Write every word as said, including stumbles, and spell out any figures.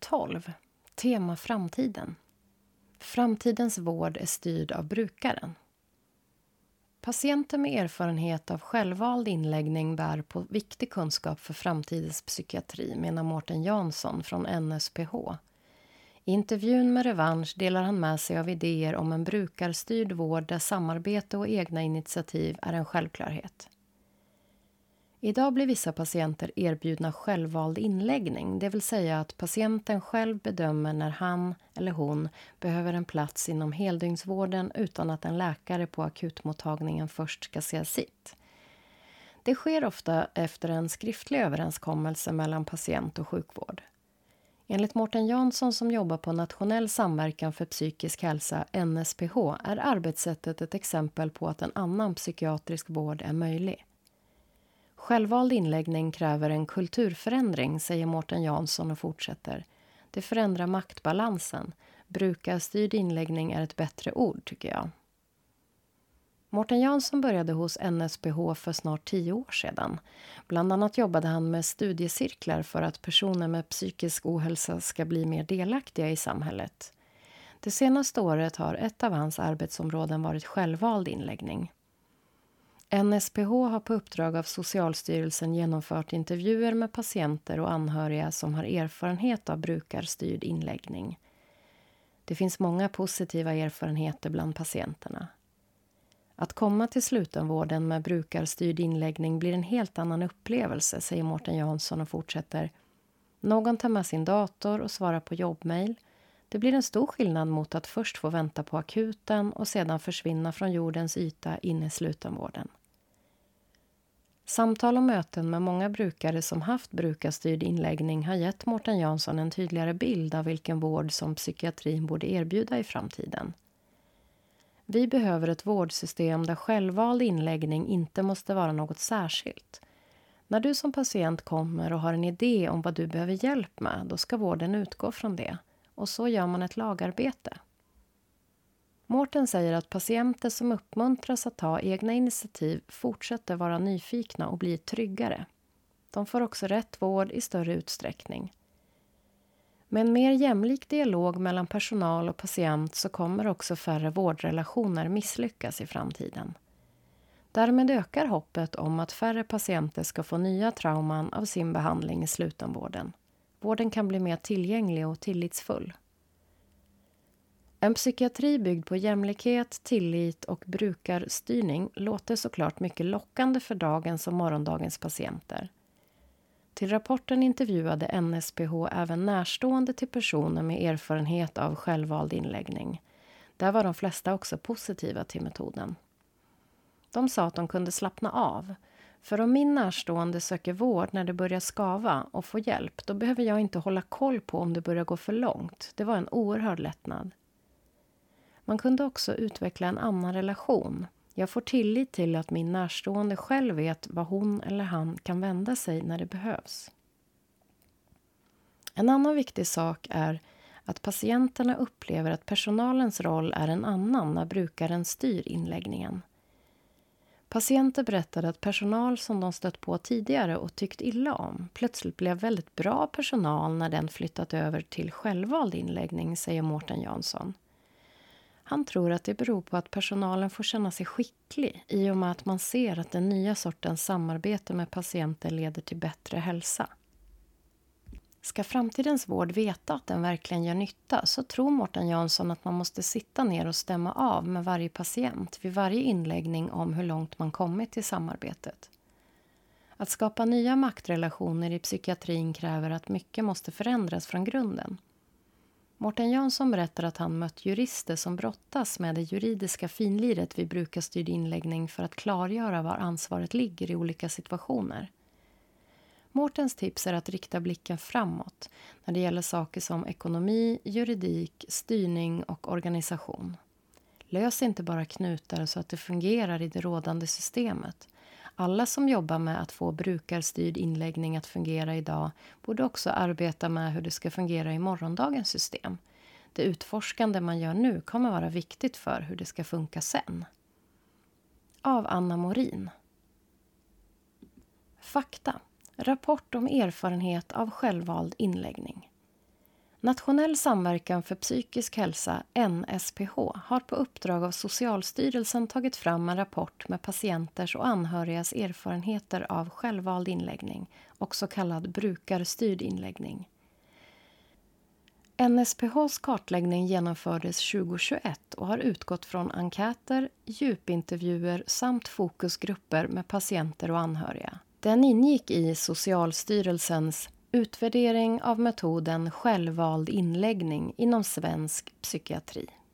tolv. Tema framtiden. Framtidens vård är styrd av brukaren. Patienter med erfarenhet av självvald inläggning bär på viktig kunskap för framtidens psykiatri, menar Mårten Jansson från N S P H. I intervjun med Revansch delar han med sig av idéer om en brukarstyrd vård där samarbete och egna initiativ är en självklarhet. Idag blir vissa patienter erbjudna självvald inläggning, det vill säga att patienten själv bedömer när han eller hon behöver en plats inom heldygnsvården utan att en läkare på akutmottagningen först ska säga sitt. Det sker ofta efter en skriftlig överenskommelse mellan patient och sjukvård. Enligt Mårten Jansson som jobbar på Nationell samverkan för psykisk hälsa, N S P H, är arbetssättet ett exempel på att en annan psykiatrisk vård är möjlig. Självvald inläggning kräver en kulturförändring, säger Mårten Jansson och fortsätter. Det förändrar maktbalansen. Brukarstyrd inläggning är ett bättre ord, tycker jag. Mårten Jansson började hos N S P H för snart tio år sedan. Bland annat jobbade han med studiecirklar för att personer med psykisk ohälsa ska bli mer delaktiga i samhället. Det senaste året har ett av hans arbetsområden varit självvald inläggning. N S P H har på uppdrag av Socialstyrelsen genomfört intervjuer med patienter och anhöriga som har erfarenhet av brukarstyrd inläggning. Det finns många positiva erfarenheter bland patienterna. Att komma till slutenvården med brukarstyrd inläggning blir en helt annan upplevelse, säger Mårten Jansson och fortsätter. Någon tar med sin dator och svarar på jobbmail. Det blir en stor skillnad mot att först få vänta på akuten och sedan försvinna från jordens yta in i slutenvården. Samtal och möten med många brukare som haft brukarstyrd inläggning har gett Mårten Jansson en tydligare bild av vilken vård som psykiatrin borde erbjuda i framtiden. Vi behöver ett vårdsystem där självvald inläggning inte måste vara något särskilt. När du som patient kommer och har en idé om vad du behöver hjälp med, då ska vården utgå från det. Och så gör man ett lagarbete. Mårten säger att patienter som uppmuntras att ta egna initiativ fortsätter vara nyfikna och blir tryggare. De får också rätt vård i större utsträckning. Med en mer jämlik dialog mellan personal och patient så kommer också färre vårdrelationer misslyckas i framtiden. Därmed ökar hoppet om att färre patienter ska få nya trauman av sin behandling i slutenvården. Vården kan bli mer tillgänglig och tillitsfull. En psykiatri byggd på jämlikhet, tillit och brukarstyrning låter såklart mycket lockande för dagens och morgondagens patienter. Till rapporten intervjuade N S P H även närstående till personer med erfarenhet av självvald inläggning. Där var de flesta också positiva till metoden. De sa att de kunde slappna av. För om min närstående söker vård när det börjar skava och får hjälp, då behöver jag inte hålla koll på om det börjar gå för långt. Det var en oerhörd lättnad. Man kunde också utveckla en annan relation. Jag får tillit till att min närstående själv vet vad hon eller han kan vända sig när det behövs. En annan viktig sak är att patienterna upplever att personalens roll är en annan när brukaren styr inläggningen. Patienter berättade att personal som de stött på tidigare och tyckt illa om plötsligt blev väldigt bra personal när den flyttat över till självvald inläggning, säger Mårten Jansson. Han tror att det beror på att personalen får känna sig skicklig i och med att man ser att den nya sortens samarbete med patienter leder till bättre hälsa. Ska framtidens vård veta att den verkligen gör nytta så tror Mårten Jansson att man måste sitta ner och stämma av med varje patient vid varje inläggning om hur långt man kommit i samarbetet. Att skapa nya maktrelationer i psykiatrin kräver att mycket måste förändras från grunden. Mårten Jansson berättar att han mött jurister som brottas med det juridiska finliret vid brukarstyrd inläggning för att klargöra var ansvaret ligger i olika situationer. Mårtens tips är att rikta blicken framåt när det gäller saker som ekonomi, juridik, styrning och organisation. Lös inte bara knutar så att det fungerar i det rådande systemet. Alla som jobbar med att få brukarstyrd inläggning att fungera idag borde också arbeta med hur det ska fungera i morgondagens system. Det utforskande man gör nu kommer vara viktigt för hur det ska funka sen. Av Anna Morin. Fakta. Rapport om erfarenhet av självvald inläggning. Nationell samverkan för psykisk hälsa, N S P H, har på uppdrag av Socialstyrelsen tagit fram en rapport med patienters och anhörigas erfarenheter av självvald inläggning, också kallad brukarstyrd inläggning. N S P H:s kartläggning genomfördes tjugohundratjugoett och har utgått från enkäter, djupintervjuer samt fokusgrupper med patienter och anhöriga. Den ingick i Socialstyrelsens utvärdering av metoden självvald inläggning inom svensk psykiatri.